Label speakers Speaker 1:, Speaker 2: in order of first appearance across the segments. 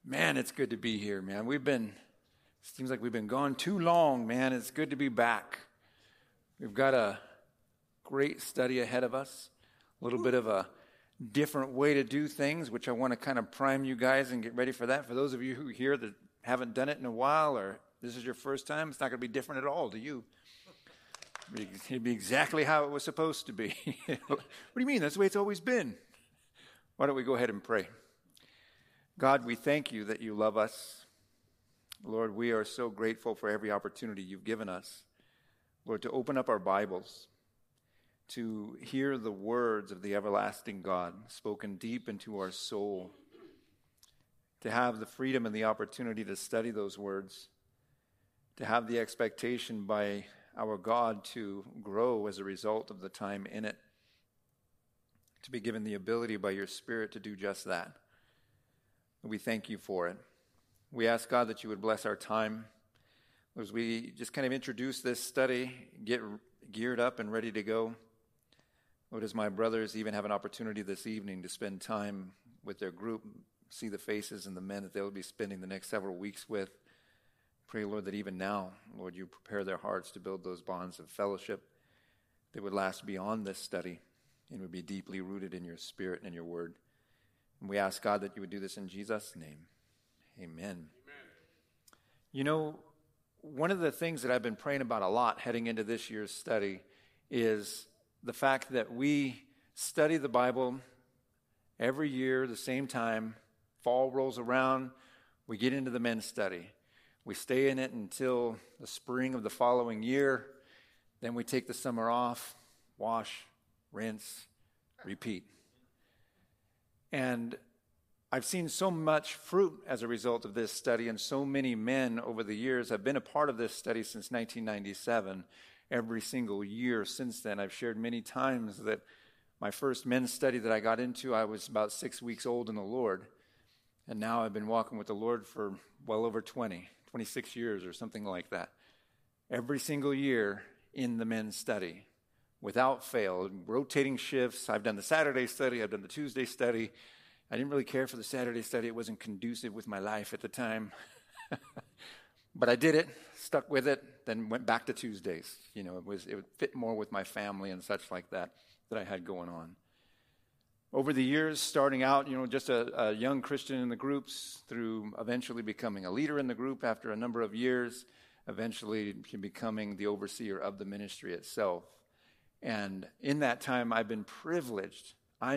Speaker 1: Man, it's good to be here, man. Seems like we've been gone too long, man. It's good to be back. We've got a great study ahead of us, a little bit of a different way to do things, which I want to kind of prime you guys and get ready for that. For those of you who are here that haven't done it in a while, or this is your first time, it's not going to be different at all to you. It'd be exactly how it was supposed to be. What do you mean? That's the way it's always been. Why don't we go ahead and pray? God, we thank you that you love us. Lord, we are so grateful for every opportunity you've given us. Lord, to open up our Bibles, to hear the words of the everlasting God spoken deep into our soul, to have the freedom and the opportunity to study those words, to have the expectation by our God to grow as a result of the time in it, to be given the ability by your Spirit to do just that. We thank you for it. We ask, God, that you would bless our time. As we just kind of introduce this study, get geared up and ready to go. Lord, as my brothers even have an opportunity this evening to spend time with their group, see the faces and the men that they'll be spending the next several weeks with. Pray, Lord, that even now, Lord, you prepare their hearts to build those bonds of fellowship that would last beyond this study and would be deeply rooted in your Spirit and your word. And we ask, God, that you would do this in Jesus' name. Amen. Amen. You know, one of the things that I've been praying about a lot heading into this year's study is the fact that we study the Bible every year, the same time. Fall rolls around, we get into the men's study. We stay in it until the spring of the following year. Then we take the summer off, wash, rinse, repeat. And I've seen so much fruit as a result of this study, and so many men over the years have been a part of this study since 1997. Every single year since then, I've shared many times that my first men's study that I got into, I was about 6 weeks old in the Lord. And now I've been walking with the Lord for well over 26 years or something like that. Every single year in the men's study, without fail, rotating shifts. I've done the Saturday study, I've done the Tuesday study. I didn't really care for the Saturday study. It wasn't conducive with my life at the time. But I did it, stuck with it, then went back to Tuesdays. You know, it would fit more with my family and such like that I had going on. Over the years, starting out, you know, just a young Christian in the groups, through eventually becoming a leader in the group after a number of years, eventually becoming the overseer of the ministry itself. And in that time, I've been privileged,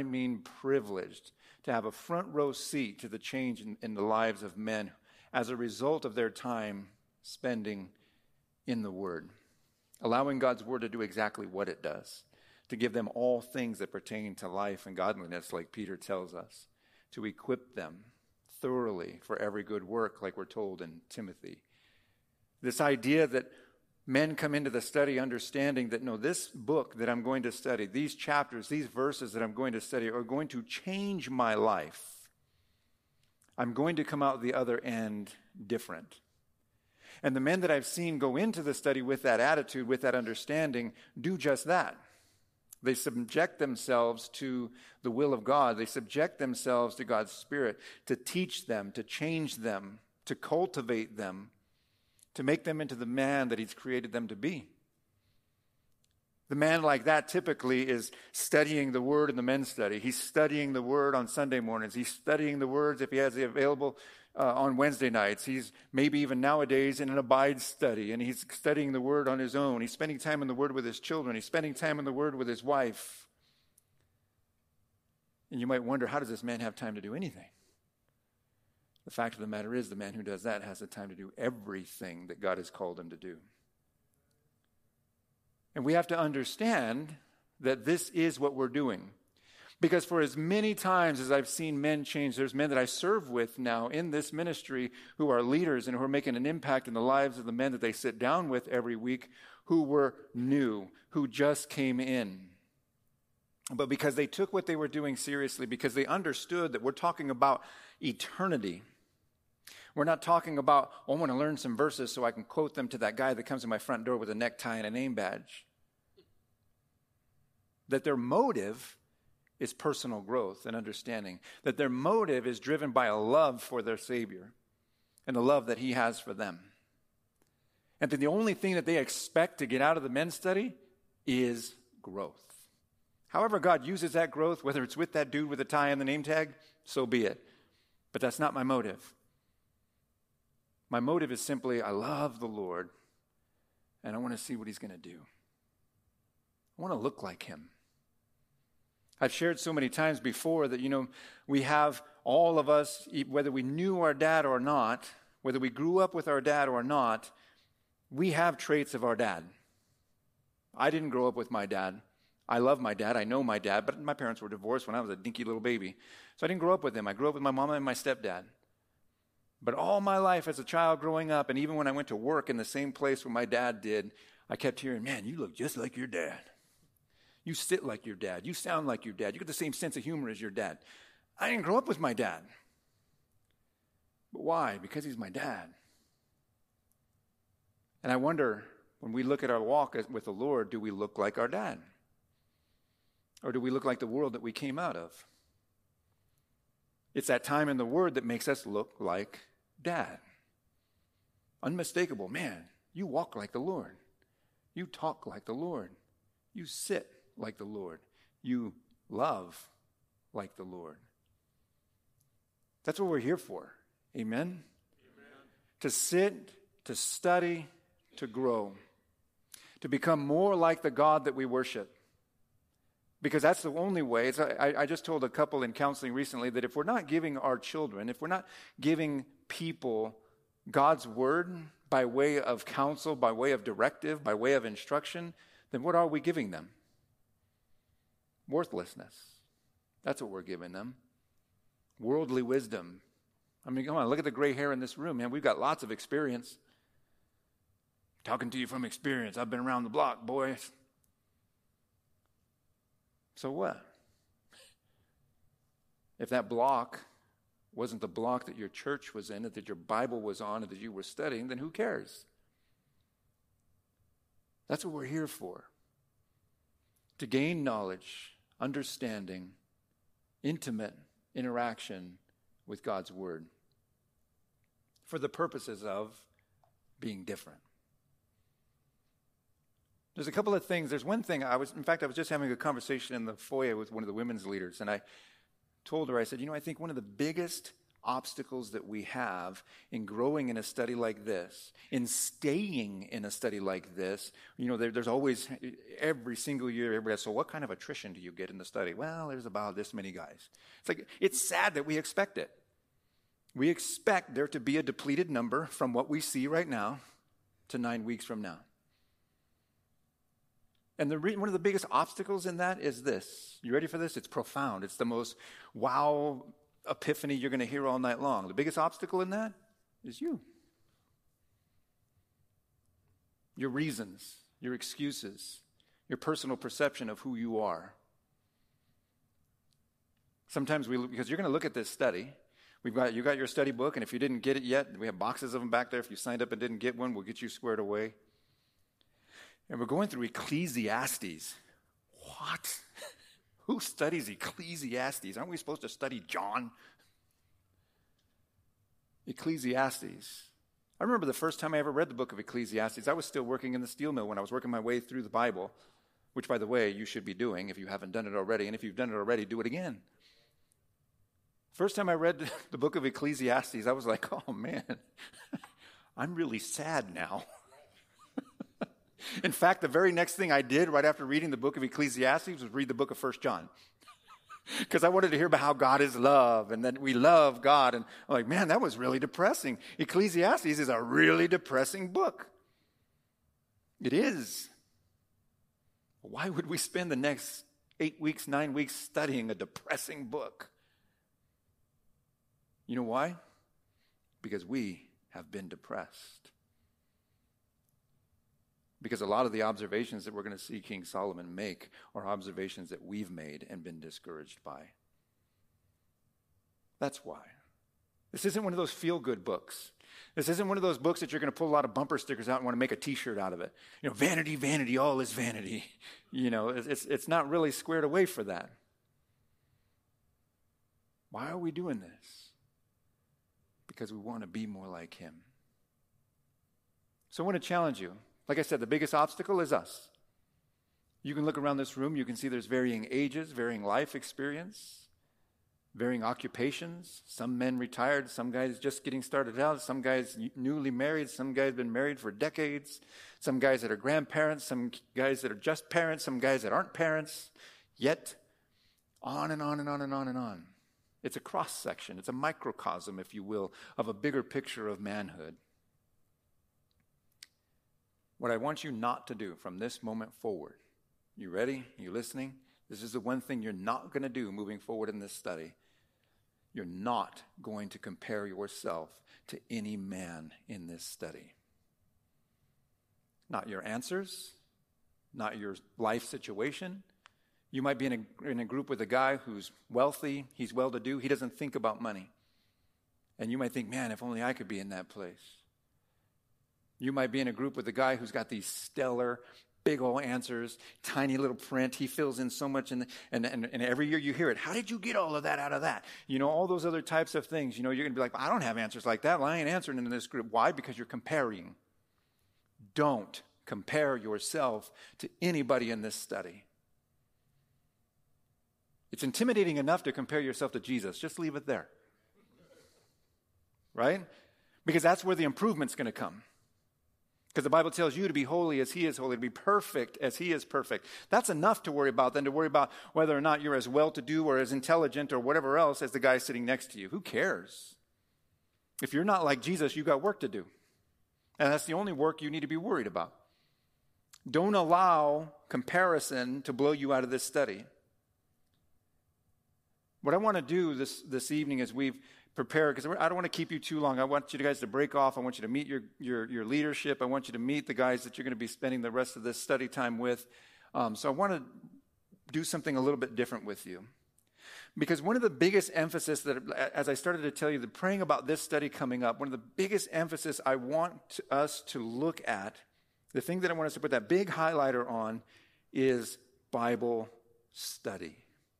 Speaker 1: to have a front row seat to the change in the lives of men as a result of their time spending in the Word, allowing God's Word to do exactly what it does, to give them all things that pertain to life and godliness, like Peter tells us, to equip them thoroughly for every good work, like we're told in Timothy. This idea that men come into the study understanding that, no, this book that I'm going to study, these chapters, these verses that I'm going to study are going to change my life. I'm going to come out the other end different. And the men that I've seen go into the study with that attitude, with that understanding, do just that. They subject themselves to the will of God. They subject themselves to God's Spirit to teach them, to change them, to cultivate them, to make them into the man that He's created them to be. The man like that typically is studying the Word in the men's study. He's studying the Word on Sunday mornings. He's studying the words if he has it available on Wednesday nights. He's maybe even nowadays in an abide study, and he's studying the Word on his own. He's spending time in the Word with his children. He's spending time in the Word with his wife. And you might wonder, how does this man have time to do anything? The fact of the matter is, the man who does that has the time to do everything that God has called him to do. And we have to understand that this is what we're doing. Because for as many times as I've seen men change, there's men that I serve with now in this ministry who are leaders and who are making an impact in the lives of the men that they sit down with every week, who were new, who just came in. But because they took what they were doing seriously, because they understood that we're talking about eternity. We're not talking about, I want to learn some verses so I can quote them to that guy that comes to my front door with a necktie and a name badge. That their motive is personal growth and understanding, that their motive is driven by a love for their Savior and the love that he has for them. And that the only thing that they expect to get out of the men's study is growth. However God uses that growth, whether it's with that dude with the tie and the name tag, so be it. But that's not my motive. My motive is simply, I love the Lord, and I want to see what he's going to do. I want to look like him. I've shared so many times before that, we have all of us, whether we knew our dad or not, whether we grew up with our dad or not, we have traits of our dad. I didn't grow up with my dad. I love my dad. I know my dad, but my parents were divorced when I was a dinky little baby. So I didn't grow up with him. I grew up with my mama and my stepdad. But all my life as a child growing up, and even when I went to work in the same place where my dad did, I kept hearing, man, you look just like your dad. You sit like your dad. You sound like your dad. You got the same sense of humor as your dad. I didn't grow up with my dad. But why? Because he's my dad. And I wonder, when we look at our walk with the Lord, do we look like our dad? Or do we look like the world that we came out of? It's that time in the Word that makes us look like Dad. Unmistakable. Man, you walk like the Lord. You talk like the Lord. You sit like the Lord. You love like the Lord. That's what we're here for. Amen? Amen. To sit, to study, to grow. To become more like the God that we worship. Because that's the only way. I just told a couple in counseling recently that if we're not giving our children, if we're not giving people God's word by way of counsel, by way of directive, by way of instruction, then what are we giving them? Worthlessness. That's what we're giving them. Worldly wisdom. I mean, come on, look at the gray hair in this room, man. We've got lots of experience. Talking to you from experience. I've been around the block, boys. So what? If that block wasn't the block that your church was in, that your Bible was on, and that you were studying, then who cares? That's what we're here for. To gain knowledge, understanding, intimate interaction with God's Word. For the purposes of being different. There's a couple of things. There's one thing, I was just having a conversation in the foyer with one of the women's leaders, and I told her, I said, I think one of the biggest obstacles that we have in growing in a study like this, in staying in a study like this, there's always, every single year, everybody says, so what kind of attrition do you get in the study? Well, there's about this many guys. It's sad that we expect it. We expect there to be a depleted number from what we see right now to 9 weeks from now. And one of the biggest obstacles in that is this. You ready for this? It's profound. It's the most wow epiphany you're going to hear all night long. The biggest obstacle in that is you. Your reasons, your excuses, your personal perception of who you are. Sometimes because you're going to look at this study. You got your study book, and if you didn't get it yet, we have boxes of them back there. If you signed up and didn't get one, we'll get you squared away. And we're going through Ecclesiastes. What? Who studies Ecclesiastes? Aren't we supposed to study John? Ecclesiastes. I remember the first time I ever read the book of Ecclesiastes. I was still working in the steel mill when I was working my way through the Bible, which, by the way, you should be doing if you haven't done it already. And if you've done it already, do it again. First time I read the book of Ecclesiastes, I was like, oh, man, I'm really sad now. In fact, the very next thing I did right after reading the book of Ecclesiastes was read the book of 1 John. Because I wanted to hear about how God is love and that we love God. And I'm like, man, that was really depressing. Ecclesiastes is a really depressing book. It is. Why would we spend the next 8 weeks, 9 weeks studying a depressing book? You know why? Because we have been depressed. Because a lot of the observations that we're going to see King Solomon make are observations that we've made and been discouraged by. That's why. This isn't one of those feel-good books. This isn't one of those books that you're going to pull a lot of bumper stickers out and want to make a T-shirt out of it. Vanity, vanity, all is vanity. It's not really squared away for that. Why are we doing this? Because we want to be more like him. So I want to challenge you. Like I said, the biggest obstacle is us. You can look around this room, you can see there's varying ages, varying life experience, varying occupations. Some men retired, some guys just getting started out, some guys newly married, some guys been married for decades, some guys that are grandparents, some guys that are just parents, some guys that aren't parents, yet on and on and on and on and on. It's a cross-section, it's a microcosm, if you will, of a bigger picture of manhood. What I want you not to do from this moment forward, you ready? You listening? This is the one thing you're not going to do moving forward in this study. You're not going to compare yourself to any man in this study. Not your answers, not your life situation. You might be in a group with a guy who's wealthy, he's well-to-do, he doesn't think about money. And you might think, man, if only I could be in that place. You might be in a group with a guy who's got these stellar, big old answers, tiny little print. He fills in so much, and every year you hear it. How did you get all of that out of that? You know, all those other types of things. You know, you're going to be like, I don't have answers like that. Well, I ain't answering in this group. Why? Because you're comparing. Don't compare yourself to anybody in this study. It's intimidating enough to compare yourself to Jesus. Just leave it there. Right? Because that's where the improvement's going to come. Because the Bible tells you to be holy as he is holy, to be perfect as he is perfect. That's enough to worry about than to worry about whether or not you're as well-to-do or as intelligent or whatever else as the guy sitting next to you. Who cares? If you're not like Jesus, you got work to do. And that's the only work you need to be worried about. Don't allow comparison to blow you out of this study. What I want to do this evening as we've prepared, because I don't want to keep you too long. I want you guys to break off. I want you to meet your leadership. I want you to meet the guys that you're going to be spending the rest of this study time with. So I want to do something a little bit different with you. Because one of the biggest emphasis that, as I started to tell you, the praying about this study coming up, one of the biggest emphasis I want us to look at, the thing that I want us to put that big highlighter on, is Bible study.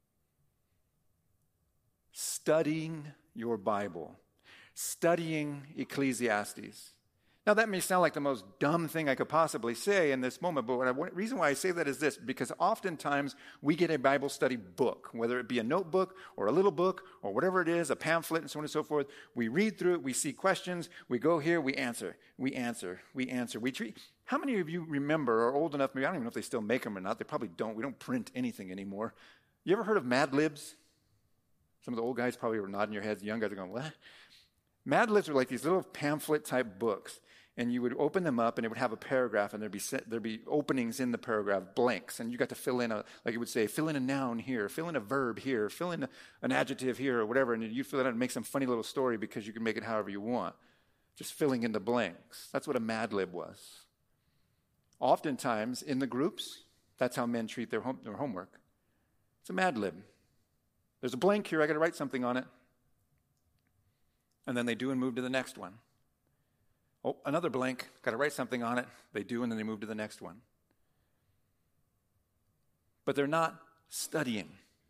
Speaker 1: Studying your Bible. Studying Ecclesiastes. Now, that may sound like the most dumb thing I could possibly say in this moment, but the reason why I say that is this, because oftentimes we get a Bible study book, whether it be a notebook or a little book or whatever it is, a pamphlet and so on and so forth. We read through it, we see questions, we go here, we answer. How many of you remember, or old enough, maybe I don't even know if they still make them or not, they probably don't, we don't print anything anymore. You ever heard of Mad Libs? Some of the old guys probably were nodding your heads. The young guys are going, what? Mad Libs are like these little pamphlet-type books, and you would open them up, and it would have a paragraph, and there'd be openings in the paragraph, blanks, and you got to fill in like it would say, fill in a noun here, fill in a verb here, fill in an adjective here, or whatever, and you fill it out and make some funny little story because you can make it however you want. Just filling in the blanks. That's what a Mad Lib was. Oftentimes, in the groups, that's how men treat their homework. It's a Mad Lib. There's a blank here, I got to write something on it. And then they do and move to the next one. Oh, another blank, got to write something on it. They do and then they move to the next one. But they're not studying.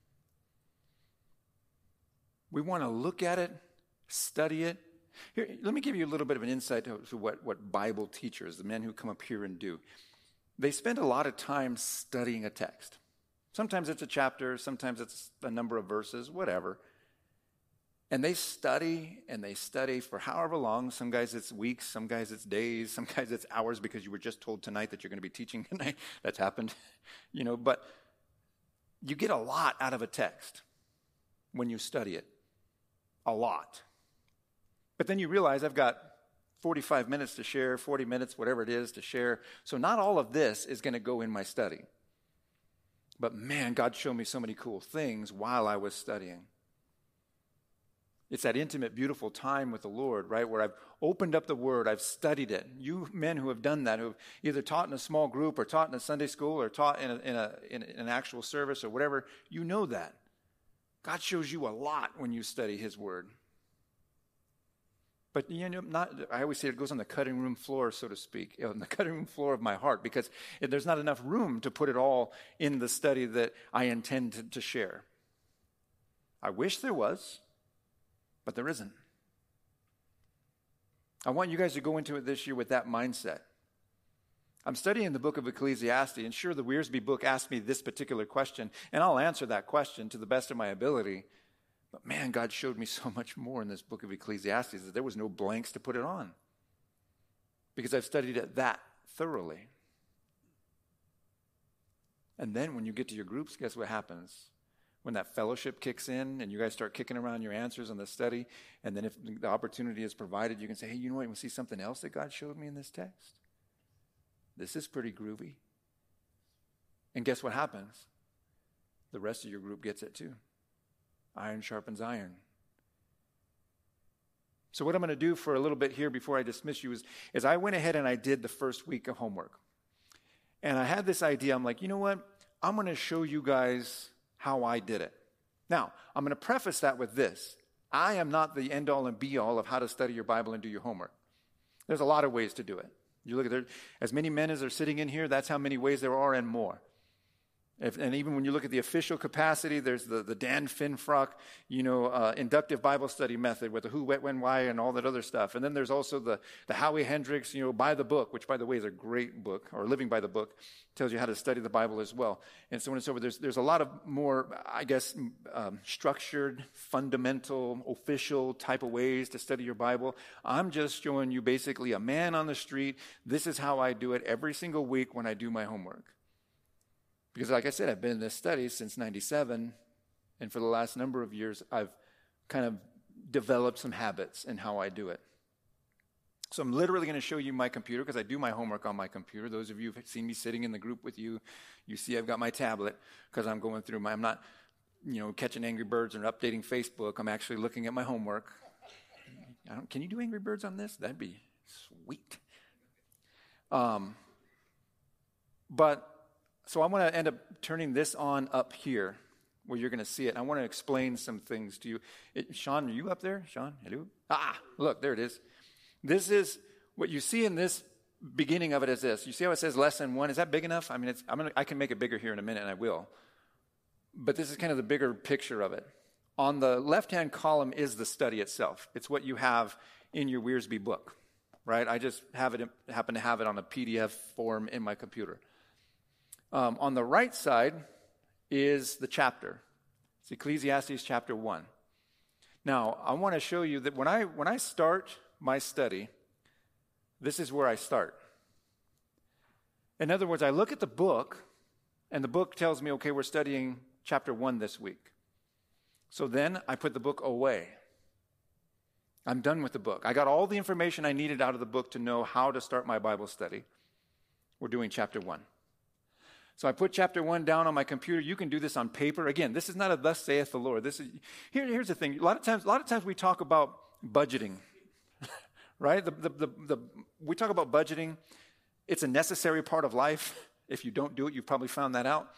Speaker 1: We want to look at it, study it. Here, let me give you a little bit of an insight to what Bible teachers, the men who come up here and do. They spend a lot of time studying a text. Sometimes it's a chapter, sometimes it's a number of verses, whatever. And they study for however long. Some guys it's weeks, some guys it's days, some guys it's hours because you were just told tonight that you're going to be teaching tonight. That's happened, but you get a lot out of a text when you study it. A lot. But then you realize I've got 45 minutes to share, 40 minutes, whatever it is to share. So not all of this is going to go in my study. But man, God showed me so many cool things while I was studying. It's that intimate, beautiful time with the Lord, right, where I've opened up the Word, I've studied it. You men who have done that, who have either taught in a small group or taught in a Sunday school or taught in an actual service or whatever, you know that. God shows you a lot when you study His Word. But, I always say it goes on the cutting room floor, so to speak, on the cutting room floor of my heart, because there's not enough room to put it all in the study that I intend to share. I wish there was. But there isn't. I want you guys to go into it this year with that mindset. I'm studying the book of Ecclesiastes, and sure, the Wiersbe book asked me this particular question, and I'll answer that question to the best of my ability. But man, God showed me so much more in this book of Ecclesiastes that there was no blanks to put it on, because I've studied it that thoroughly. And then when you get to your groups, guess what happens? When that fellowship kicks in and you guys start kicking around your answers on the study, and then if the opportunity is provided, you can say, hey, you know what, you want to see something else that God showed me in this text? This is pretty groovy. And guess what happens? The rest of your group gets it too. Iron sharpens iron. So what I'm going to do for a little bit here before I dismiss you is I went ahead and I did the first week of homework. And I had this idea. I'm like, you know what? I'm going to show you guys how I did it. Now, I'm going to preface that with this. I am not the end-all and be-all of how to study your Bible and do your homework. There's a lot of ways to do it. You look at there, as many men as are sitting in here, that's how many ways there are and more. And even when you look at the official capacity, there's the Dan Finfrock, inductive Bible study method with the who, what, when, why, and all that other stuff. And then there's also the Howie Hendricks, by the book, which, by the way, is a great book, or Living by the Book, tells you how to study the Bible as well. And so on and so forth. There's a lot of more, structured, fundamental, official type of ways to study your Bible. I'm just showing you basically a man on the street. This is how I do it every single week when I do my homework. Because like I said, I've been in this study since 97, and for the last number of years, I've kind of developed some habits in how I do it. So I'm literally going to show you my computer, because I do my homework on my computer. Those of you who've seen me sitting in the group with you, you see I've got my tablet, because I'm going through I'm not, catching Angry Birds or updating Facebook. I'm actually looking at my homework. Can you do Angry Birds on this? That'd be sweet. So I want to end up turning this on up here where you're going to see it. I want to explain some things to you. Sean, are you up there? Sean, hello? Look, there it is. This is what you see in this beginning of it is this. You see how it says lesson 1? Is that big enough? I mean, I can make it bigger here in a minute, and I will. But this is kind of the bigger picture of it. On the left-hand column is the study itself. It's what you have in your Wiersbe book, right? I just happen to have it on a PDF form in my computer. On the right side is the chapter. It's Ecclesiastes chapter 1. Now, I want to show you that when I start my study, this is where I start. In other words, I look at the book, and the book tells me, okay, we're studying chapter 1 this week. So then I put the book away. I'm done with the book. I got all the information I needed out of the book to know how to start my Bible study. We're doing chapter 1. So I put chapter 1 down on my computer. You can do this on paper. Again, this is not a thus saith the Lord. Here's the thing. A lot of times we talk about budgeting, right? We talk about budgeting. It's a necessary part of life. If you don't do it, you've probably found that out.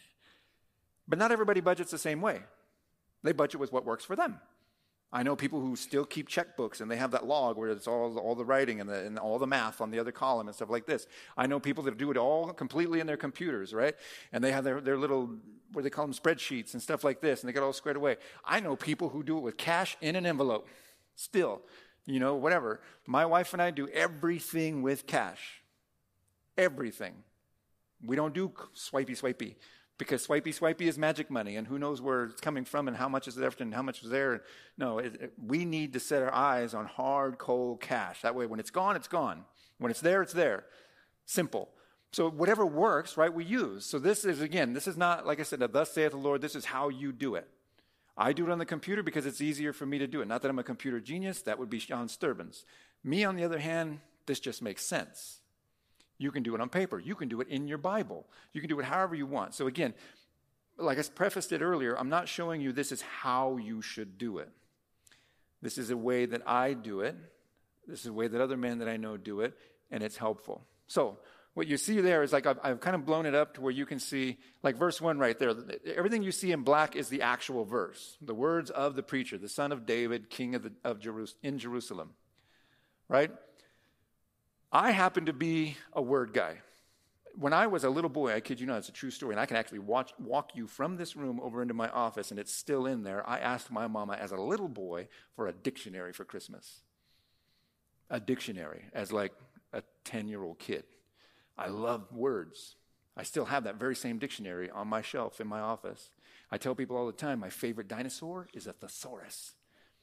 Speaker 1: But not everybody budgets the same way. They budget with what works for them. I know people who still keep checkbooks, and they have that log where it's all the writing and all the math on the other column and stuff like this. I know people that do it all completely in their computers, right? And they have their little, what they call them, spreadsheets and stuff like this, and they get all squared away. I know people who do it with cash in an envelope still, whatever. My wife and I do everything with cash. Everything. We don't do swipey. Because swipey is magic money, and who knows where it's coming from and how much is left and how much is there. No, we need to set our eyes on hard, cold cash. That way, when it's gone, it's gone. When it's there, it's there. Simple. So whatever works, right, we use. So this is not, like I said, a thus saith the Lord. This is how you do it. I do it on the computer because it's easier for me to do it. Not that I'm a computer genius. That would be Sean Sturbins. Me, on the other hand, this just makes sense. You can do it on paper. You can do it in your Bible. You can do it however you want. So again, like I prefaced it earlier, I'm not showing you this is how you should do it. This is a way that I do it. This is a way that other men that I know do it, and it's helpful. So what you see there is like I've kind of blown it up to where you can see, like verse 1 right there. Everything you see in black is the actual verse. The words of the preacher, the son of David, king of Jerusalem. Right? I happen to be a word guy. When I was a little boy, I kid you not, it's a true story, and I can actually walk you from this room over into my office, and it's still in there. I asked my mama as a little boy for a dictionary for Christmas. A dictionary as like a 10-year-old kid. I love words. I still have that very same dictionary on my shelf in my office. I tell people all the time, my favorite dinosaur is a thesaurus.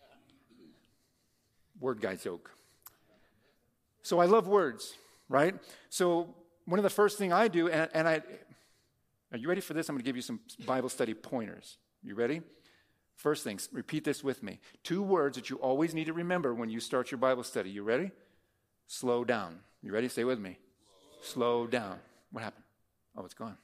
Speaker 1: Word guy joke. So I love words, right? So one of the first thing I do, are you ready for this? I'm going to give you some Bible study pointers. You ready? First thing, repeat this with me. 2 words that you always need to remember when you start your Bible study. You ready? Slow down. You ready? Say with me. Slow down. What happened? Oh, it's gone.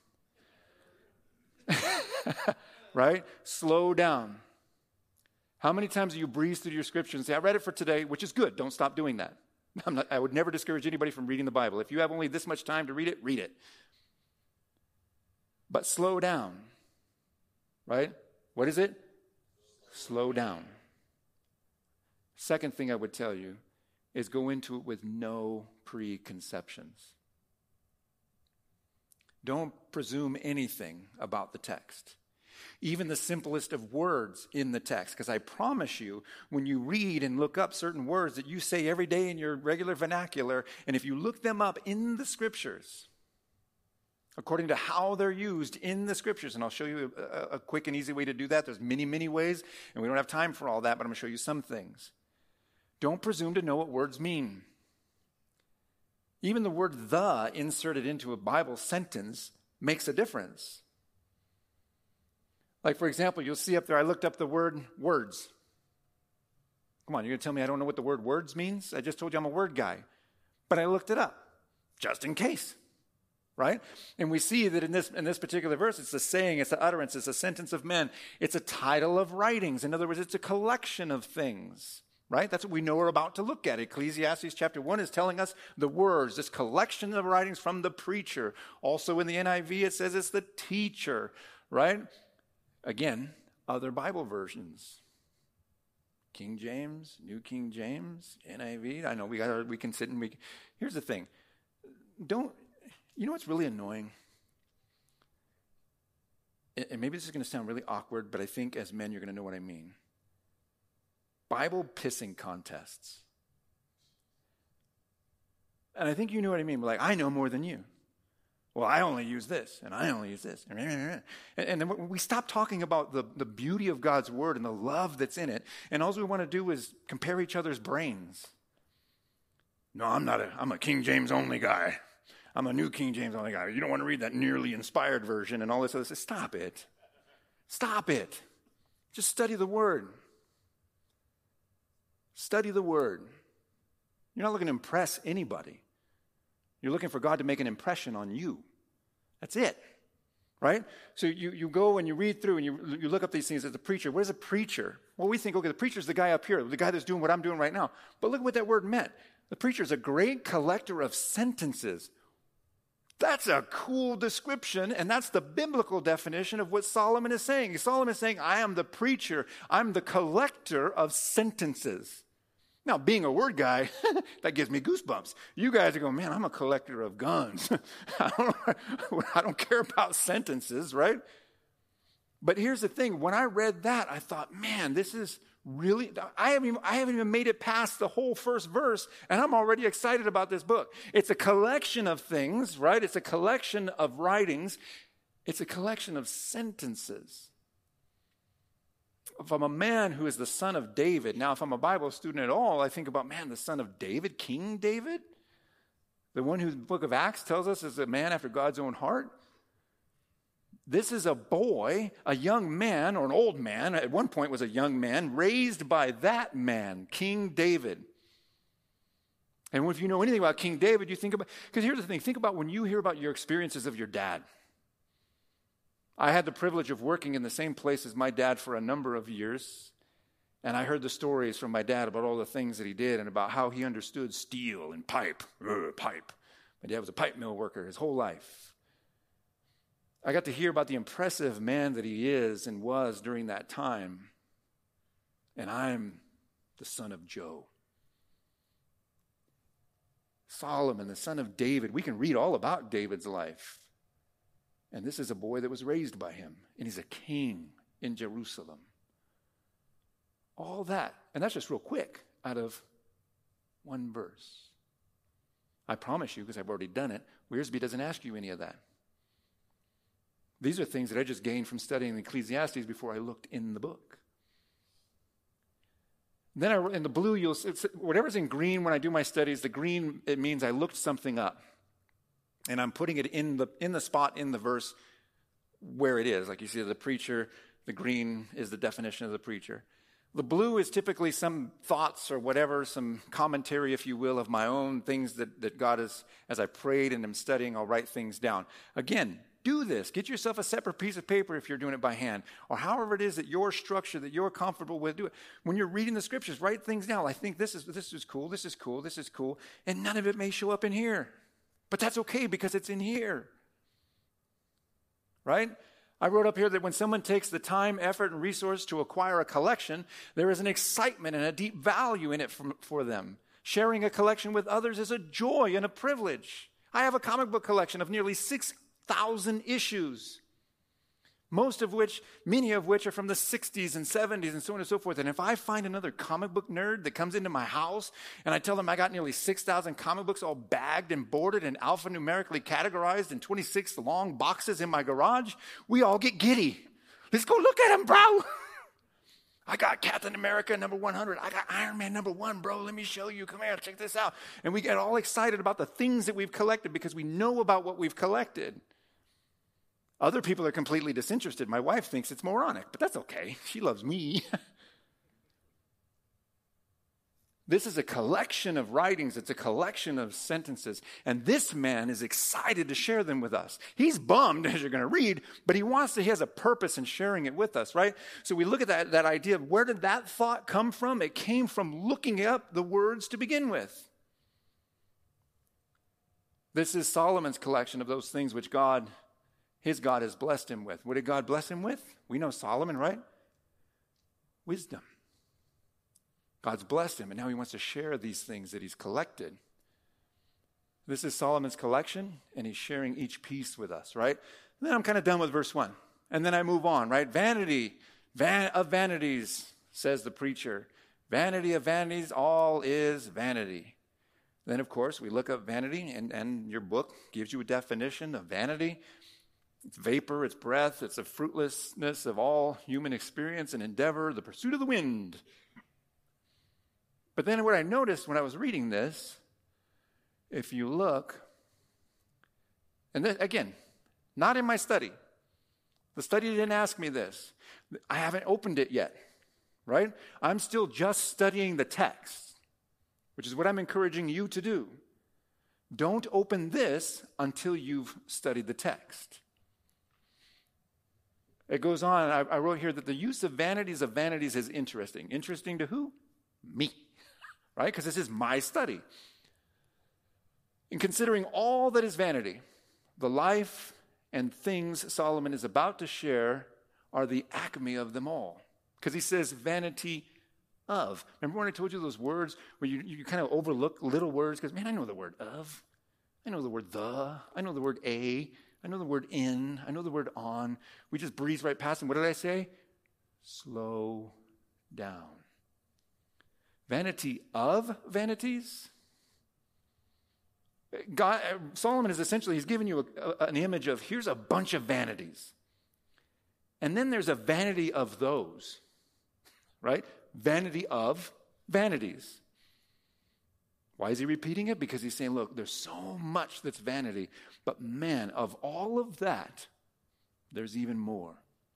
Speaker 1: Right? Slow down. How many times do you breeze through your scripture and say, I read it for today, which is good. Don't stop doing that. I would never discourage anybody from reading the Bible. If you have only this much time to read it, read it. But slow down. Right? What is it? Slow down. Second thing I would tell you is go into it with no preconceptions. Don't presume anything about the text. Even the simplest of words in the text. Because I promise you, when you read and look up certain words that you say every day in your regular vernacular, and if you look them up in the scriptures, according to how they're used in the scriptures, and I'll show you a quick and easy way to do that. There's many, many ways, and we don't have time for all that, but I'm going to show you some things. Don't presume to know what words mean. Even the word "the" inserted into a Bible sentence makes a difference. Like, for example, you'll see up there, I looked up the word words. Come on, you're going to tell me I don't know what the word words means? I just told you I'm a word guy. But I looked it up, just in case, right? And we see that in this particular verse, it's a saying, it's an utterance, it's a sentence of men. It's a title of writings. In other words, it's a collection of things, right? That's what we know we're about to look at. Ecclesiastes chapter 1 is telling us the words, this collection of writings from the preacher. Also in the NIV, it says it's the teacher, right? Again, other Bible versions. King James, New King James, NIV. I know we can sit and here's the thing. You know what's really annoying? And maybe this is going to sound really awkward, but I think as men you're going to know what I mean. Bible pissing contests. And I think you know what I mean. Like, I know more than you. Well, I only use this, and I only use this. And then we stop talking about the beauty of God's word and the love that's in it, and all we want to do is compare each other's brains. No, I'm a King James only guy. I'm a New King James only guy. You don't want to read that nearly inspired version and all this other stuff. Stop it. Stop it. Just study the word. Study the word. You're not looking to impress anybody. You're looking for God to make an impression on you. That's it, right? So you go and you read through and you look up these things as a preacher. What is a preacher? Well, we think, okay, the preacher's the guy up here, the guy that's doing what I'm doing right now. But look at what that word meant. The preacher is a great collector of sentences. That's a cool description, and that's the biblical definition of what Solomon is saying. Solomon is saying, I am the preacher. I'm the collector of sentences. Now, being a word guy, that gives me goosebumps. You guys are going, man, I'm a collector of guns. I don't care about sentences, right? But here's the thing. When I read that, I thought, man, this is really, I haven't even made it past the whole first verse, and I'm already excited about this book. It's a collection of things, right? It's a collection of writings. It's a collection of sentences. If I'm a man who is the son of David, now if I'm a Bible student at all, I think about, man, the son of David, King David, the one who the book of Acts tells us is a man after God's own heart. This is a boy, a young man, or an old man, at one point was a young man, raised by that man, King David. And if you know anything about King David, you think about, because here's the thing, think about when you hear about your experiences of your dad. I had the privilege of working in the same place as my dad for a number of years, and I heard the stories from my dad about all the things that he did and about how he understood steel and pipe. My dad was a pipe mill worker his whole life. I got to hear about the impressive man that he is and was during that time, and I'm the son of Joe. Solomon, the son of David. We can read all about David's life. And this is a boy that was raised by him. And he's a king in Jerusalem. All that. And that's just real quick out of one verse. I promise you, because I've already done it, Wiersbe doesn't ask you any of that. These are things that I just gained from studying Ecclesiastes before I looked in the book. Then in the blue, whatever's in green when I do my studies, the green, it means I looked something up. And I'm putting it in the spot in the verse where it is. Like you see the preacher, the green is the definition of the preacher. The blue is typically some thoughts or whatever, some commentary, if you will, of my own things that God has, as I prayed and am studying, I'll write things down. Again, do this. Get yourself a separate piece of paper if you're doing it by hand, or however it is that your structure, that you're comfortable with, do it. When you're reading the scriptures, write things down. I think this is cool, this is cool, this is cool, and none of it may show up in here. But that's okay because it's in here. Right? I wrote up here that when someone takes the time, effort, and resource to acquire a collection, there is an excitement and a deep value in it for them. Sharing a collection with others is a joy and a privilege. I have a comic book collection of nearly 6,000 issues, many of which are from the 60s and 70s and so on and so forth. And if I find another comic book nerd that comes into my house and I tell them I got nearly 6,000 comic books all bagged and boarded and alphanumerically categorized in 26 long boxes in my garage, we all get giddy. Let's go look at them, bro. I got Captain America number 100. I got Iron Man number 1, bro. Let me show you. Come here, check this out. And we get all excited about the things that we've collected because we know about what we've collected. Other people are completely disinterested. My wife thinks it's moronic, but that's okay. She loves me. This is a collection of writings. It's a collection of sentences. And this man is excited to share them with us. He's bummed, as you're going to read, but he has a purpose in sharing it with us, right? So we look at that idea of where did that thought come from? It came from looking up the words to begin with. This is Solomon's collection of those things which his God has blessed him with. What did God bless him with? We know Solomon, right? Wisdom. God's blessed him, and now he wants to share these things that he's collected. This is Solomon's collection, and he's sharing each piece with us, right? And then I'm kind of done with verse 1. And then I move on, right? Vanity of vanities, says the preacher. Vanity of vanities, all is vanity. Then, of course, we look up vanity, and your book gives you a definition of vanity. It's vapor, it's breath, it's the fruitlessness of all human experience and endeavor, the pursuit of the wind. But then what I noticed when I was reading this, if you look, and then again, not in my study. The study didn't ask me this. I haven't opened it yet, right? I'm still just studying the text, which is what I'm encouraging you to do. Don't open this until you've studied the text. It goes on, I wrote here that the use of vanities is interesting. Interesting to who? Me, right? Because this is my study. In considering all that is vanity, the life and things Solomon is about to share are the acme of them all. Because he says vanity of. Remember when I told you those words where you kind of overlook little words? Because, man, I know the word of. I know the word the. I know the word a. I know the word in. I know the word on. We just breeze right past them. What did I say? Slow down. Vanity of vanities. Solomon is essentially, he's giving you an image of here's a bunch of vanities. And then there's a vanity of those, right? Vanity of vanities. Why is he repeating it? Because he's saying, look, there's so much that's vanity, but man, of all of that, there's even more.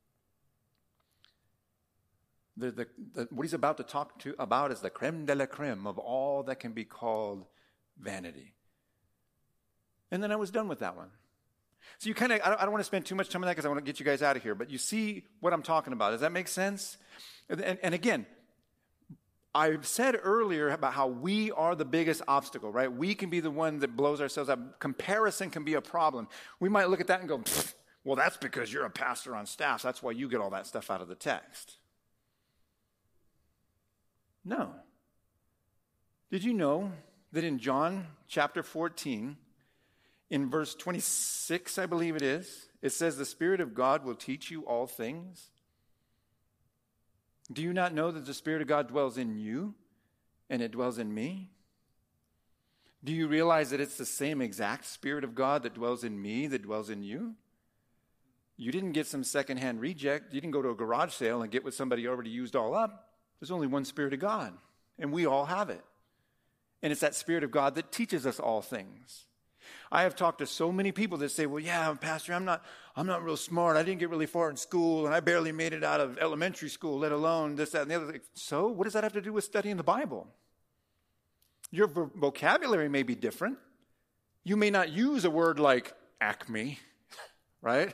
Speaker 1: What he's about to talk about is the creme de la creme of all that can be called vanity. And then I was done with that one. So you kind of, I don't want to spend too much time on that because I want to get you guys out of here, but you see what I'm talking about. Does that make sense? And again, I said earlier about how we are the biggest obstacle, right? We can be the one that blows ourselves up. Comparison can be a problem. We might look at that and go, well, that's because you're a pastor on staff. So that's why you get all that stuff out of the text. No. Did you know that in John chapter 14, in verse 26, I believe it is, it says, the Spirit of God will teach you all things? Do you not know that the Spirit of God dwells in you and it dwells in me? Do you realize that it's the same exact Spirit of God that dwells in me that dwells in you? You didn't get some secondhand reject. You didn't go to a garage sale and get what somebody already used all up. There's only one Spirit of God, and we all have it. And it's that Spirit of God that teaches us all things. I have talked to so many people that say, well, yeah, Pastor, I'm not real smart. I didn't get really far in school, and I barely made it out of elementary school, let alone this, that, and the other thing. So what does that have to do with studying the Bible? Your vocabulary may be different. You may not use a word like acme, right?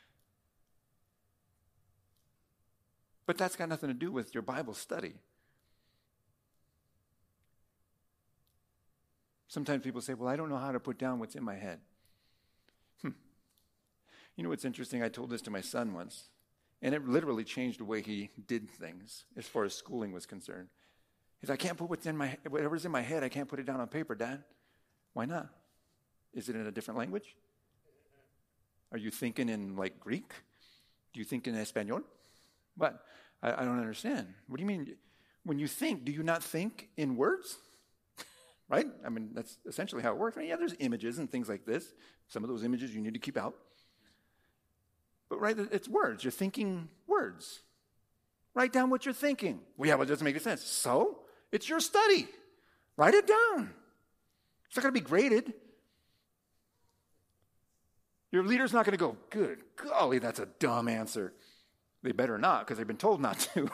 Speaker 1: But that's got nothing to do with your Bible study. Sometimes people say, well, I don't know how to put down what's in my head. You know what's interesting? I told this to my son once, and it literally changed the way he did things as far as schooling was concerned. He said, I can't put whatever's in my head, I can't put it down on paper, Dad. Why not? Is it in a different language? Are you thinking in like Greek? Do you think in Espanol? What? I don't understand. What do you mean? When you think, do you not think in words? Right? I mean, that's essentially how it works. I mean, yeah, there's images and things like this. Some of those images you need to keep out. But right, it's words. You're thinking words. Write down what you're thinking. Well, yeah, but it doesn't make sense. So, it's your study. Write it down. It's not going to be graded. Your leader's not going to go, good golly, that's a dumb answer. They better not, because they've been told not to.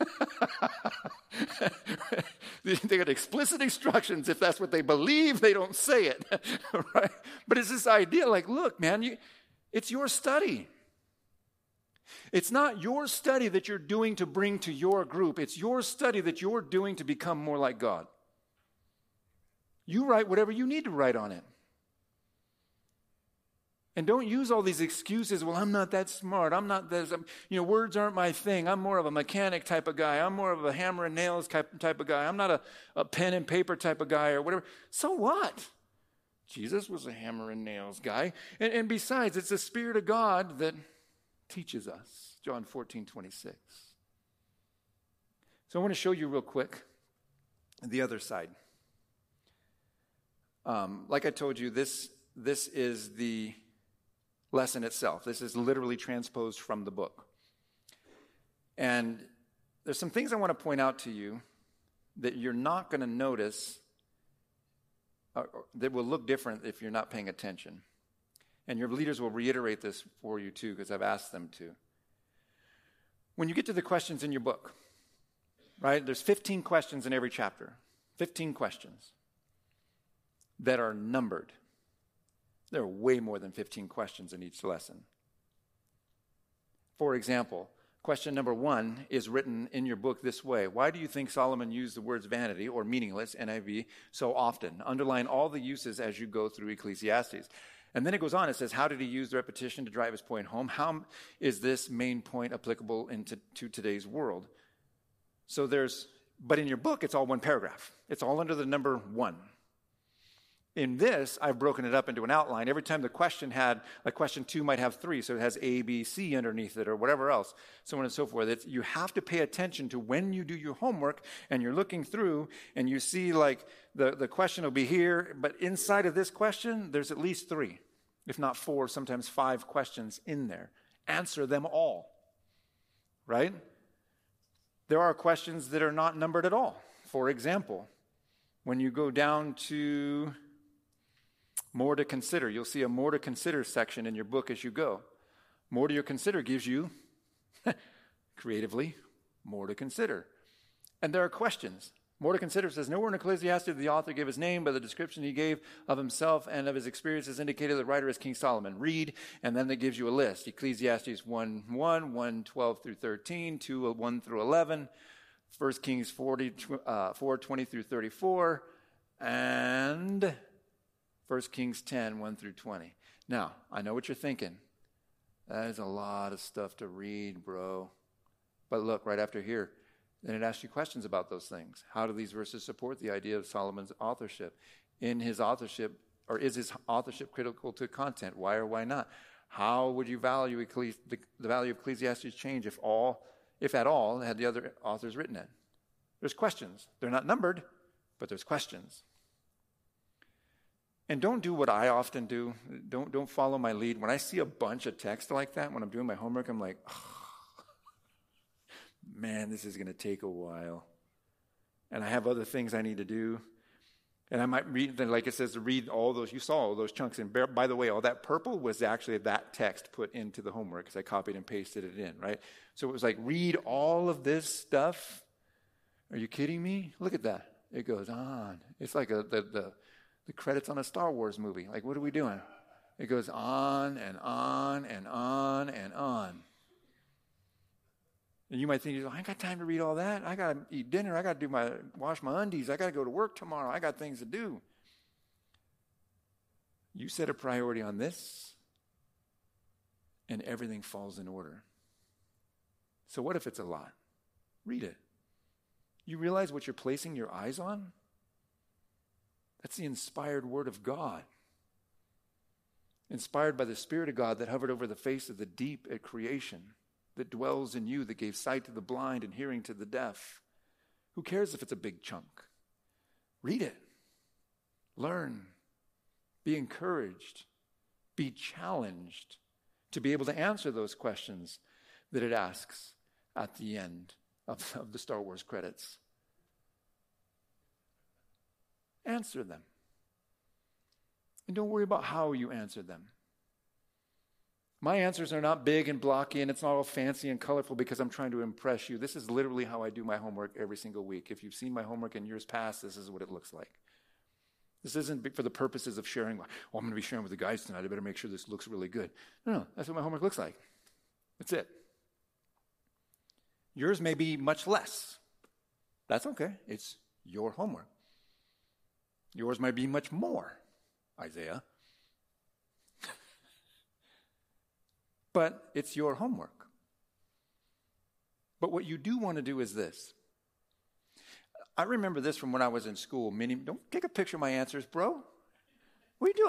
Speaker 1: They got explicit instructions. If that's what they believe, they don't say it. Right? But it's this idea like, look, man, it's your study. It's not your study that you're doing to bring to your group. It's your study that you're doing to become more like God. You write whatever you need to write on it. And don't use all these excuses. Well, I'm not that smart. I'm not this. Words aren't my thing. I'm more of a mechanic type of guy. I'm more of a hammer and nails type of guy. I'm not a pen and paper type of guy or whatever. So what? Jesus was a hammer and nails guy. And besides, it's the Spirit of God that teaches us. John 14:26. So I want to show you real quick the other side. Like I told you, this is the lesson itself. This is literally transposed from the book. And there's some things I want to point out to you that you're not going to notice that will look different if you're not paying attention. And your leaders will reiterate this for you too, because I've asked them to. When you get to the questions in your book, right, there's 15 questions in every chapter. 15 questions that are numbered. There are way more than 15 questions in each lesson. For example, question number 1 is written in your book this way. Why do you think Solomon used the words vanity or meaningless, NIV, so often? Underline all the uses as you go through Ecclesiastes. And then it goes on. It says, how did he use the repetition to drive his point home? How is this main point applicable to today's world? But in your book, it's all one paragraph. It's all under the number 1. In this, I've broken it up into an outline. Every time the question question 2 might have 3, so it has A, B, C underneath it, or whatever else, so on and so forth. You have to pay attention to when you do your homework, and you're looking through, and you see the question will be here, but inside of this question, there's at least 3, if not 4, sometimes 5 questions in there. Answer them all, right? There are questions that are not numbered at all. For example, when you go down to more to consider. You'll see a more to consider section in your book as you go. More to consider gives you, creatively, more to consider. And there are questions. More to consider says, nowhere in Ecclesiastes did the author give his name, but the description he gave of himself and of his experiences indicated the writer is King Solomon. Read, and then it gives you a list. Ecclesiastes 1:1, 1:12 through 13, 2:1 through 11, 1 Kings 4:20 through 34, and 1 Kings 10:1 through 20. Now, I know what you're thinking. That is a lot of stuff to read, bro. But look, right after here, And it asks you questions about those things. How do these verses support the idea of Solomon's authorship? In his authorship, or is his authorship critical to content? Why or why not? How would you value the value of Ecclesiastes change if at all, had the other authors written it? There's questions. They're not numbered, but there's questions. And don't do what I often do. Don't follow my lead. When I see a bunch of text like that, when I'm doing my homework, I'm like, oh, man, this is going to take a while. And I have other things I need to do. And I might read, like it says, to read all those. You saw all those chunks. And by the way, all that purple was actually that text put into the homework because I copied and pasted it in, right? So it was like, read all of this stuff. Are you kidding me? Look at that. It goes on. It's like the credits on a Star Wars movie. Like, what are we doing? It goes on and on and on and on. And you might think, I ain't got time to read all that. I got to eat dinner. I got to wash my undies. I got to go to work tomorrow. I got things to do. You set a priority on this, and everything falls in order. So what if it's a lot? Read it. You realize what you're placing your eyes on? That's the inspired word of God. Inspired by the Spirit of God that hovered over the face of the deep at creation, that dwells in you, that gave sight to the blind and hearing to the deaf. Who cares if it's a big chunk? Read it. Learn. Be encouraged. Be challenged to be able to answer those questions that it asks at the end of the Star Wars credits. Answer them. And don't worry about how you answer them. My answers are not big and blocky, and it's not all fancy and colorful because I'm trying to impress you. This is literally how I do my homework every single week. If you've seen my homework in years past, this is what it looks like. This isn't for the purposes of sharing. I'm going to be sharing with the guys tonight. I better make sure this looks really good. No, that's what my homework looks like. That's it. Yours may be much less. That's okay. It's your homework. Yours might be much more, Isaiah. But it's your homework. But what you do want to do is this. I remember this from when I was in school. Don't take a picture of my answers, bro. What are you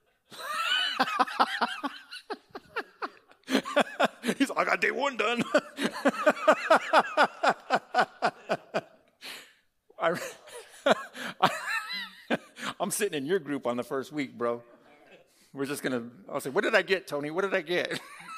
Speaker 1: doing? He's like, I got day one done. I'm sitting in your group on the first week, bro. We're just going to, I'll say, what did I get, Tony? What did I get?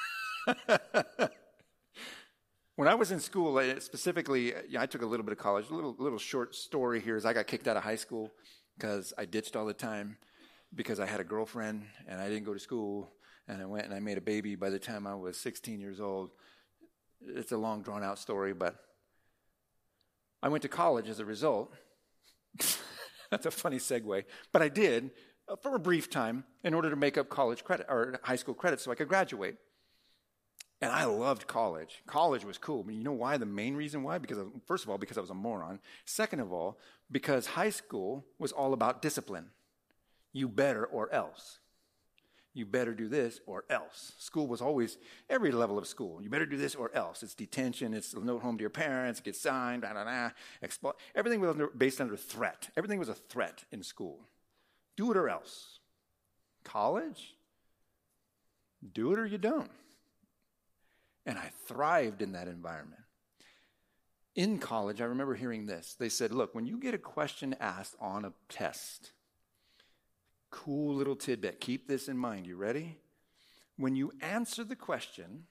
Speaker 1: When I was in school, specifically, I took a little bit of college. A little short story here is I got kicked out of high school because I ditched all the time because I had a girlfriend and I didn't go to school. And I went and I made a baby by the time I was 16 years old. It's a long, drawn-out story, but I went to college as a result. That's a funny segue. But I did for a brief time in order to make up college credit or high school credits so I could graduate. And I loved college. College was cool. But you know why? The main reason why? First of all, because I was a moron. Second of all, because high school was all about discipline. You better or else. You better do this or else. School was always, every level of school, you better do this or else. It's detention, it's a note home to your parents, get signed, everything was based under threat. Everything was a threat in school. Do it or else. College? Do it or you don't. And I thrived in that environment. In college, I remember hearing this. They said, look, when you get a question asked on a test, cool little tidbit, keep this in mind. You ready? When you answer the question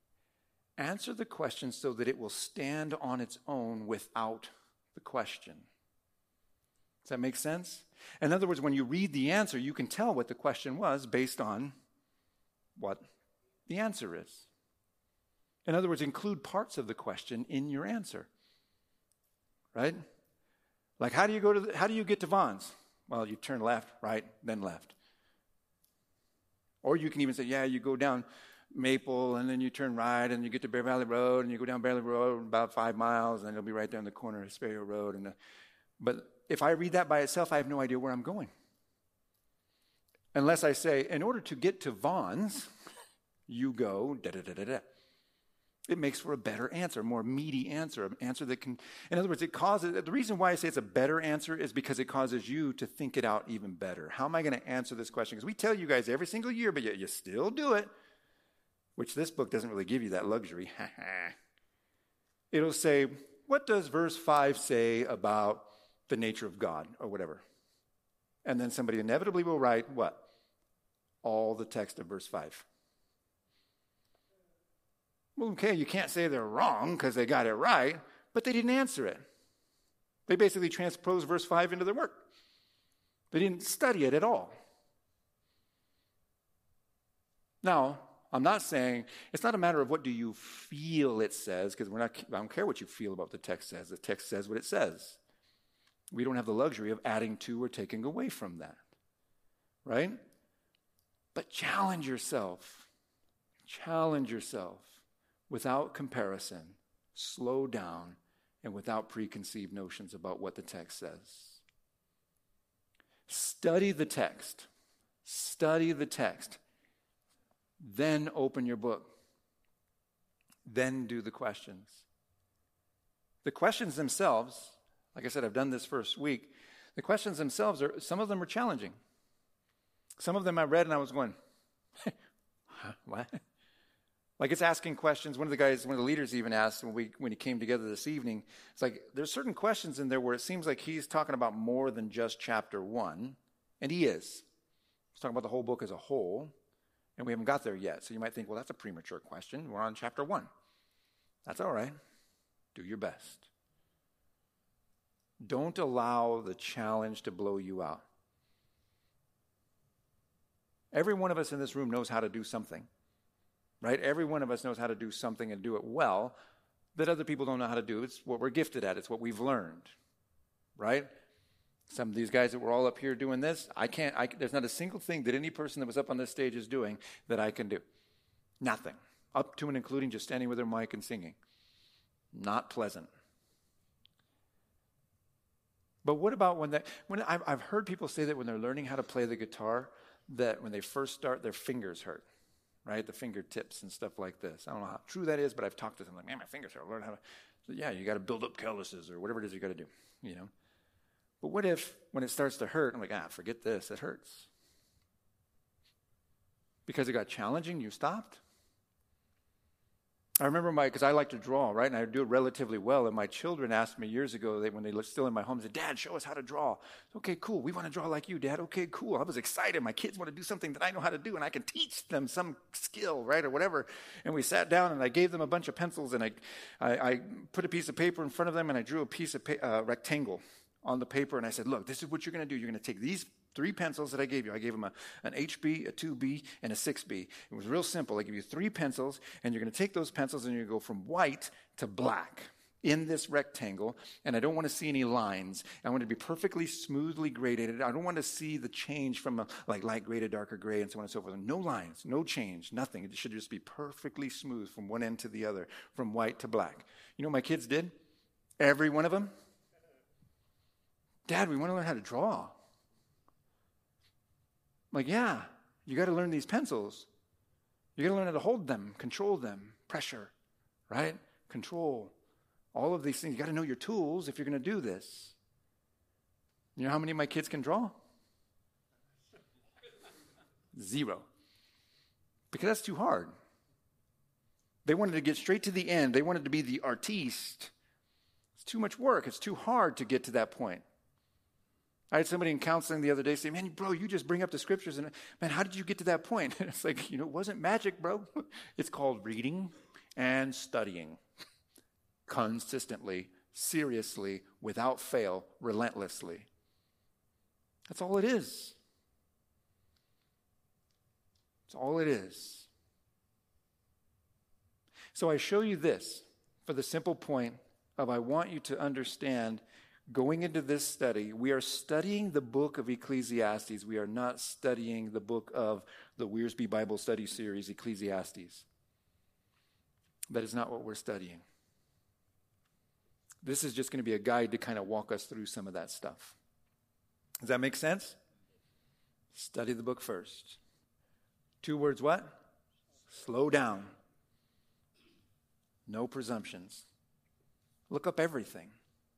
Speaker 1: so that it will stand on its own without the question. Does that make sense? In other words, when you read the answer, you can tell what the question was based on what the answer is. In other words, include parts of the question in your answer. Right? Like, how do you get to Vaughn's? Well, you turn left, right, then left. Or you can even say, you go down Maple, and then you turn right, and you get to Bear Valley Road, and you go down Bear Valley Road about 5 miles, and it'll be right there on the corner of Sparrow Road. But if I read that by itself, I have no idea where I'm going. Unless I say, in order to get to Vaughn's, you go da-da-da-da-da. It makes for a better answer, a more meaty answer, an answer that can, in other words, the reason why I say it's a better answer is because it causes you to think it out even better. How am I going to answer this question? Because we tell you guys every single year, but yet you still do it, which this book doesn't really give you that luxury. It'll say, what does verse 5 say about the nature of God or whatever? And then somebody inevitably will write what? All the text of verse 5. Well, okay, you can't say they're wrong because they got it right, but they didn't answer it. They basically transposed verse 5 into their work. They didn't study it at all. Now, I'm not saying, it's not a matter of what do you feel it says, because I don't care what you feel about the text says. The text says what it says. We don't have the luxury of adding to or taking away from that. Right? But challenge yourself. Challenge yourself. Without comparison, slow down, and without preconceived notions about what the text says. Study the text. Study the text. Then open your book. Then do the questions. The questions themselves, like I said, I've done this first week. The questions themselves, some of them are challenging. Some of them I read and I was going, what? Like it's asking questions. One of the leaders even asked when he came together this evening, it's like there's certain questions in there where it seems like he's talking about more than just chapter 1, and he is. He's talking about the whole book as a whole, and we haven't got there yet. So you might think, well, that's a premature question. We're on chapter 1. That's all right. Do your best. Don't allow the challenge to blow you out. Every one of us in this room knows how to do something. Right? Every one of us knows how to do something and do it well that other people don't know how to do. It's what we're gifted at. It's what we've learned. Right? Some of these guys that were all up here doing this, there's not a single thing that any person that was up on this stage is doing that I can do. Nothing. Up to and including just standing with their mic and singing. Not pleasant. But what about when I've heard people say that when they're learning how to play the guitar, that when they first start, their fingers hurt. Right, the fingertips and stuff like this. I don't know how true that is, but I've talked to them like, man, my fingers hurt. Learn how to. So yeah, you got to build up calluses or whatever it is you got to do. You know. But what if when it starts to hurt, I'm like, forget this. It hurts. Because it got challenging, you stopped. I remember because I like to draw, right, and I do it relatively well. And my children asked me years ago, when they were still in my home, they said, Dad, show us how to draw. Okay, cool. We want to draw like you, Dad. Okay, cool. I was excited. My kids want to do something that I know how to do, and I can teach them some skill, right, or whatever. And we sat down, and I gave them a bunch of pencils, and I put a piece of paper in front of them, and I drew a piece of rectangle on the paper, and I said, look, this is what you're going to do. You're going to take these 3 pencils that I gave you. I gave them an HB, a 2B, and a 6B. It was real simple. I give you 3 pencils, and you're going to take those pencils and you're going to go from white to black in this rectangle, and I don't want to see any lines. I want it to be perfectly smoothly graded. I don't want to see the change from like light gray to darker gray and so on and so forth. No lines, no change, nothing. It should just be perfectly smooth from one end to the other, from white to black. You know what my kids did? Every one of them. Dad, we want to learn how to draw. Like, yeah, you got to learn these pencils. You got to learn how to hold them, control them, pressure, right? Control. All of these things. You got to know your tools if you're going to do this. You know how many of my kids can draw? 0. Because that's too hard. They wanted to get straight to the end. They wanted to be the artiste. It's too much work. It's too hard to get to that point. I had somebody in counseling the other day say, man, bro, you just bring up the scriptures. And man, how did you get to that point? And it's like, it wasn't magic, bro. It's called reading and studying consistently, seriously, without fail, relentlessly. That's all it is. That's all it is. So I show you this for the simple point of I want you to understand. Going into this study, we are studying the book of Ecclesiastes. We are not studying the book of the Wiersbe Bible Study Series, Ecclesiastes. That is not what we're studying. This is just going to be a guide to kind of walk us through some of that stuff. Does that make sense? Study the book first. 2 words, what? Slow down. No presumptions. Look up everything.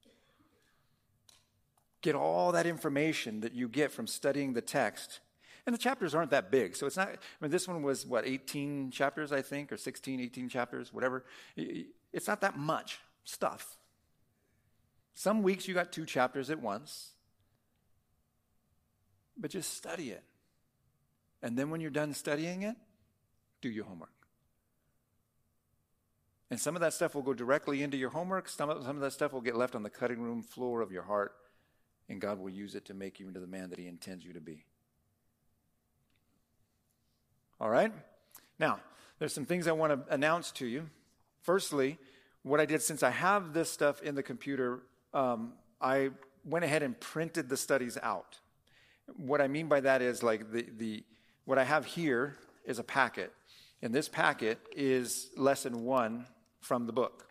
Speaker 1: Get all that information that you get from studying the text. And the chapters aren't that big. So it's not, this one was, 18 chapters, I think, or 16, 18 chapters, whatever. It's not that much stuff. Some weeks you got 2 chapters at once. But just study it. And then when you're done studying it, do your homework. And some of that stuff will go directly into your homework. Some of that stuff will get left on the cutting room floor of your heart. And God will use it to make you into the man that he intends you to be. All right? Now, there's some things I want to announce to you. Firstly, what I did, since I have this stuff in the computer, I went ahead and printed the studies out. What I mean by that is like what I have here is a packet. And this packet is lesson 1 from the book.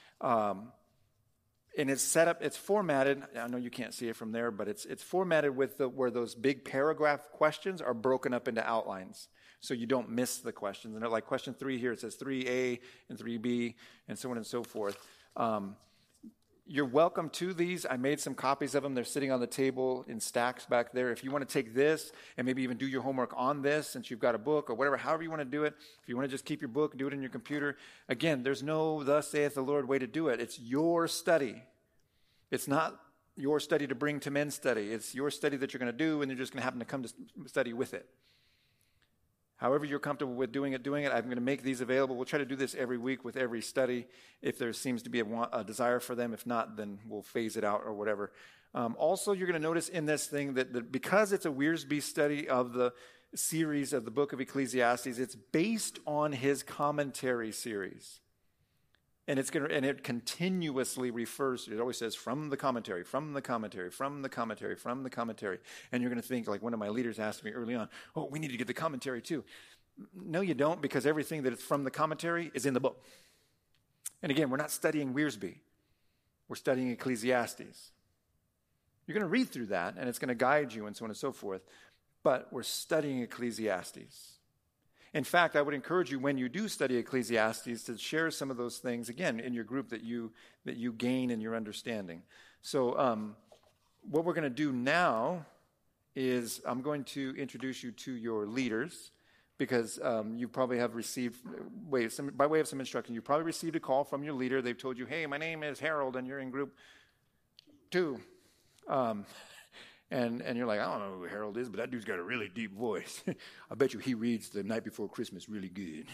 Speaker 1: And it's set up, it's formatted, I know you can't see it from there, but it's formatted with where those big paragraph questions are broken up into outlines. So you don't miss the questions. And like question 3 here, it says 3A and 3B and so on and so forth. You're welcome to these. I made some copies of them. They're sitting on the table in stacks back there. If you want to take this and maybe even do your homework on this since you've got a book or whatever, however you want to do it. If you want to just keep your book, do it in your computer. Again, there's no thus saith the Lord way to do it. It's your study. It's not your study to bring to men's study. It's your study that you're going to do, and you're just going to happen to come to study with it. However you're comfortable with doing it. I'm going to make these available. We'll try to do this every week with every study if there seems to be a desire for them. If not, then we'll phase it out or whatever. Also, you're going to notice in this thing that because it's a Wiersbe study of the series of the book of Ecclesiastes, it's based on his commentary series. And it continuously refers to, it always says from the commentary, from the commentary, from the commentary, from the commentary. And you're going to think, like one of my leaders asked me early on, oh, we need to get the commentary too. No, you don't, because everything that is from the commentary is in the book. And again, we're not studying Wiersbe. We're studying Ecclesiastes. You're going to read through that, and it's going to guide you and so on and so forth. But we're studying Ecclesiastes. In fact, I would encourage you when you do study Ecclesiastes to share some of those things, again, in your group that you gain in your understanding. So what we're going to do now is I'm going to introduce you to your leaders because you probably have received, by way of some instruction, you probably received a call from your leader. They've told you, hey, my name is Harold, and you're in group 2. And you're like, I don't know who Harold is, but that dude's got a really deep voice. I bet you he reads The Night Before Christmas really good.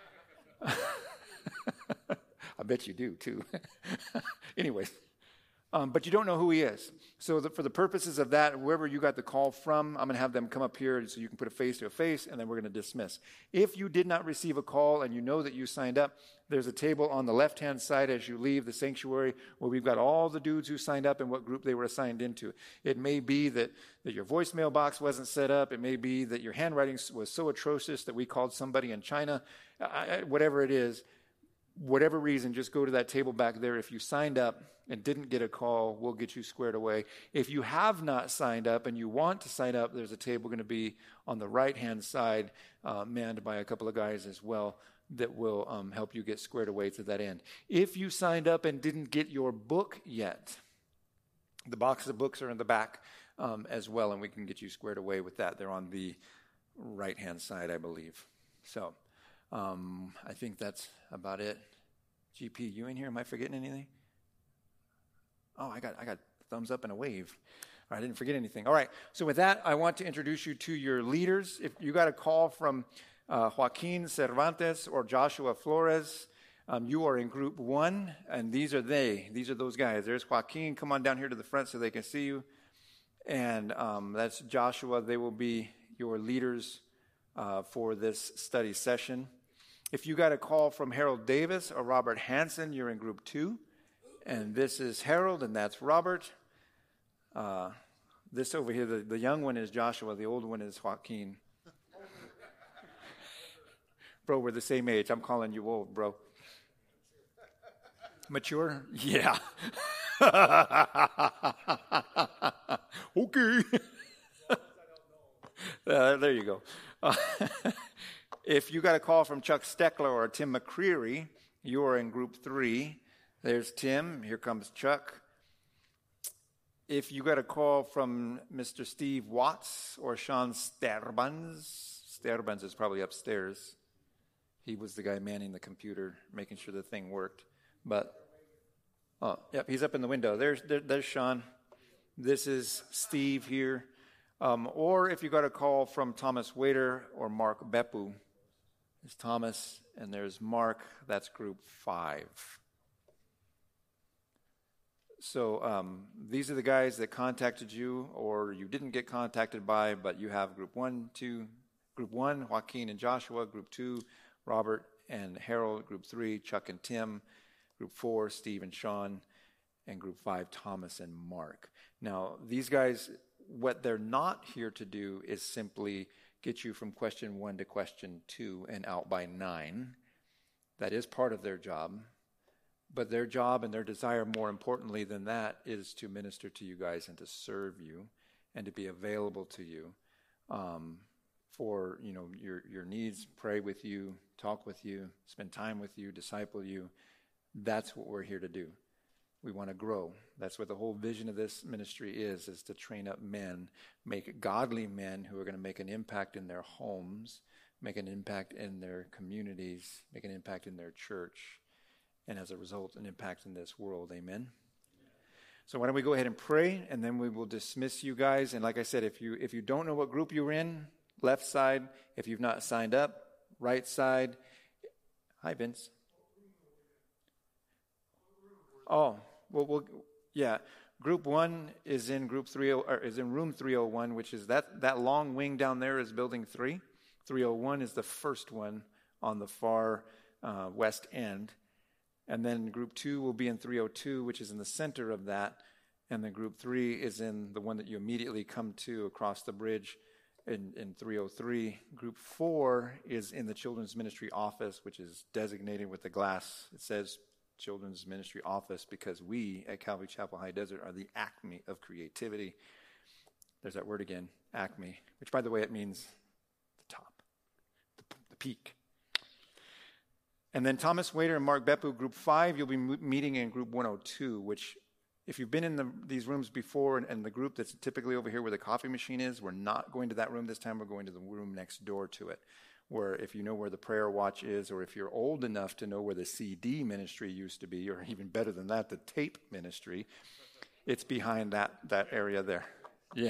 Speaker 1: I bet you do, too. Anyways, but you don't know who he is. So for the purposes of that, wherever you got the call from, I'm going to have them come up here so you can put a face to a face, and then we're going to dismiss. If you did not receive a call and you know that you signed up, there's a table on the left-hand side as you leave the sanctuary where we've got all the dudes who signed up and what group they were assigned into. It may be that your voicemail box wasn't set up. It may be that your handwriting was so atrocious that we called somebody in China. Whatever it is, whatever reason, just go to that table back there. If you signed up and didn't get a call, we'll get you squared away. If you have not signed up and you want to sign up, there's a table going to be on the right-hand side, manned by a couple of guys as well, that will help you get squared away to that end. If you signed up and didn't get your book yet, the box of books are in the back as well, and we can get you squared away with that. They're on the right-hand side, I believe. So I think that's about it. GP, you in here? Am I forgetting anything? Oh, I got thumbs up and a wave. I didn't forget anything. All right. So with that, I want to introduce you to your leaders. If you got a call from Joaquin Cervantes or Joshua Flores, you are in group 1, and these are they. These are those guys. There's Joaquin. Come on down here to the front so they can see you. And that's Joshua. They will be your leaders for this study session. If you got a call from Harold Davis or Robert Hansen, you're in group 2. And this is Harold, and that's Robert. This over here, the young one is Joshua. The old one is Joaquin. Bro, we're the same age. I'm calling you old, bro. Mature? Yeah. Okay. There you go. If you got a call from Chuck Steckler or Tim McCreary, You are in group 3. There's Tim. Here comes Chuck. If you got a call from Mr. Steve Watts or Sean Sterbans is probably upstairs. He was the guy manning the computer, making sure the thing worked. But, yep, he's up in the window. There's Sean. This is Steve here. Or if you got a call from Thomas Waiter or Mark Beppu, there's Thomas and there's Mark. That's group 5. So these are the guys that contacted you or you didn't get contacted by, but you have group 1, Group 1, Joaquin and Joshua. Group 2, Robert and Harold. Group 3, Chuck and Tim. Group 4, Steve and Sean. And Group 5, Thomas and Mark. Now, these guys, what they're not here to do is simply get you from question 1 to question 2 and out by 9. That is part of their job. But their job and their desire, more importantly than that, is to minister to you guys and to serve you and to be available to you for your needs, pray with you, talk with you, spend time with you, disciple you. That's what we're here to do. We want to grow. That's what the whole vision of this ministry is to train up men, make godly men who are going to make an impact in their homes, make an impact in their communities, make an impact in their church, and as a result, an impact in this world. Amen? So why don't we go ahead and pray, and then we will dismiss you guys. And like I said, if you don't know what group you're in, left side. If you've not signed up, right side. Hi, Vince. Oh, well, yeah. Group 1 is in group 3, or is in room 301, which is that long wing down there is building 3. 301 is the first one on the far west end. And then group 2 will be in 302, which is in the center of that. And then group 3 is in the one that you immediately come to across the bridge in 303. Group 4 is in the children's ministry office, which is designated with the glass. It says children's ministry office because we at Calvary Chapel High Desert are the acme of creativity. There's that word again, acme, which, by the way, it means the top, the peak. And then Thomas Waiter and Mark Beppu, group 5, you'll be meeting in group 102, which if you've been in these rooms before and the group that's typically over here where the coffee machine is, we're not going to that room this time. We're going to the room next door to it, where if you know where the prayer watch is, or if you're old enough to know where the CD ministry used to be, or even better than that, the tape ministry, it's behind that area there. Yeah.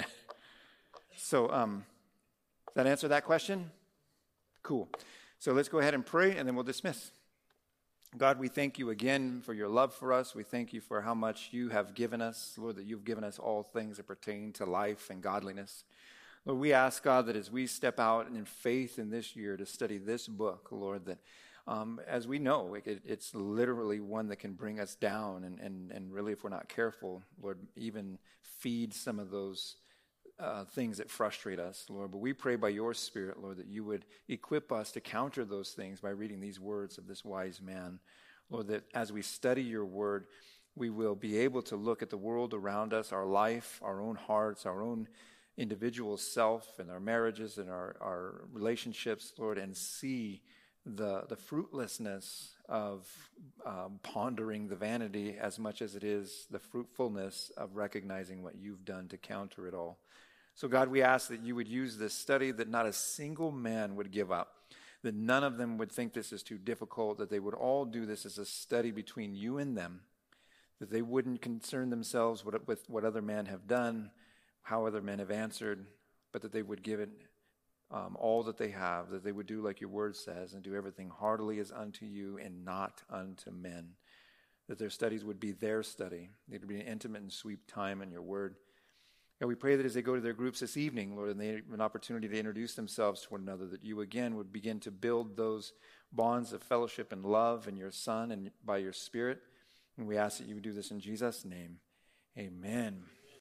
Speaker 1: So does that answer that question? Cool. So let's go ahead and pray, and then we'll dismiss. God, we thank you again for your love for us. We thank you for how much you have given us, Lord, that you've given us all things that pertain to life and godliness. Lord, we ask, God, that as we step out in faith in this year to study this book, Lord, that as we know, it's literally one that can bring us down and really, if we're not careful, Lord, even feed some of those things that frustrate us, Lord. But we pray by your Spirit, Lord, that you would equip us to counter those things by reading these words of this wise man. Lord, that as we study your word, we will be able to look at the world around us, our life, our own hearts, our own individual self, and our marriages and our relationships, Lord, and see the fruitlessness of pondering the vanity as much as it is the fruitfulness of recognizing what you've done to counter it all. So, God, we ask that you would use this study, that not a single man would give up, that none of them would think this is too difficult, that they would all do this as a study between you and them, that they wouldn't concern themselves with what other men have done, how other men have answered, but that they would give it all that they have, that they would do like your word says and do everything heartily as unto you and not unto men, that their studies would be their study. They would be an intimate and sweet time in your word. And we pray that as they go to their groups this evening, Lord, and they have an opportunity to introduce themselves to one another, that you again would begin to build those bonds of fellowship and love in your Son and by your Spirit. And we ask that you would do this in Jesus' name. Amen.